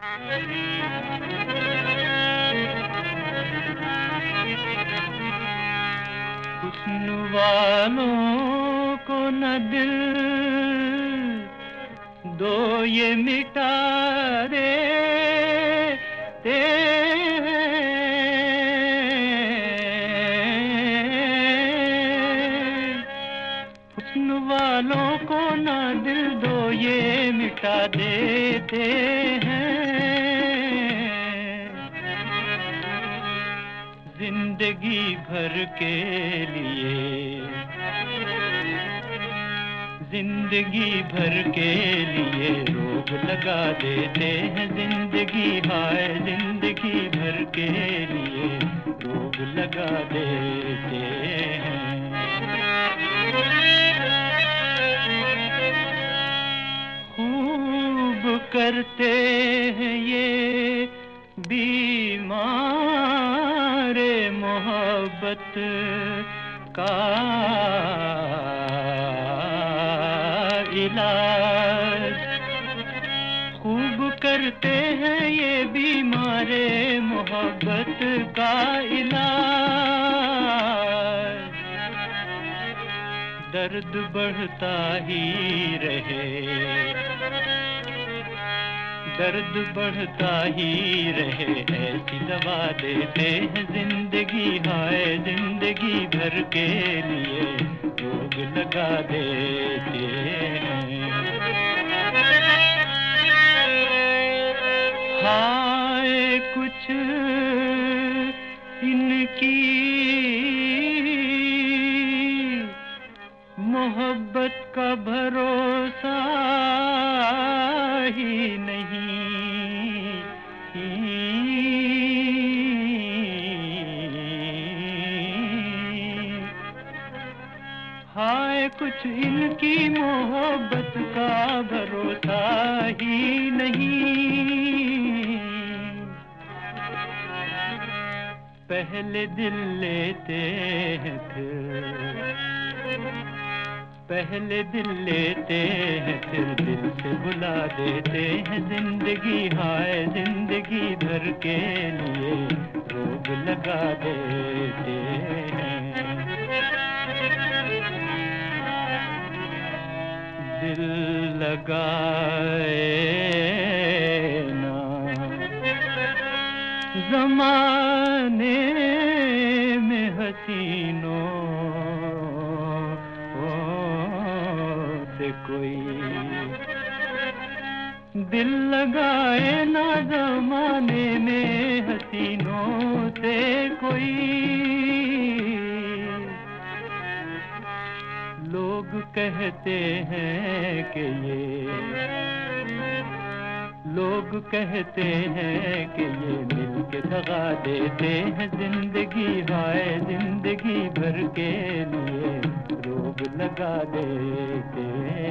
हुस्न वालों को न दिल दो ये मिटा देते हुस्न वालों को न दिल दो ये मिटा देते हैं। जिंदगी भर के लिए, जिंदगी भर के लिए रोग लगा देते हैं। जिंदगी हाय जिंदगी भर के लिए रोग लगा देते हैं। खूब करते हैं ये बीमार मोहब्बत का इलाज। खूब करते हैं ये बीमारे मोहब्बत का इलाज। दर्द बढ़ता ही रहे, दर्द बढ़ता ही रहे ऐसी दवा देते हैं। जिंदगी हाय जिंदगी भर के लिए रोग लगा देते हैं। हाय कुछ इनकी मोहब्बत का भरोसा ही नहीं। हाय कुछ इनकी मोहब्बत का भरोसा ही नहीं। पहले दिल लेते हैं पहले दिल लेते हैं फिर दिल से बुला देते हैं। जिंदगी हाय जिंदगी भर के लिए रोग लगा देते हैं। दिल लगाए ना ज़माने में हसीनों से कोई, दिल लगाए ना ज़माने में हसीनों से कोई। लोग कहते हैं कि लोग कहते हैं कि ये मिलके दगा देते हैं। जिंदगी हाय जिंदगी भर के लिए रोग लगा देते हैं।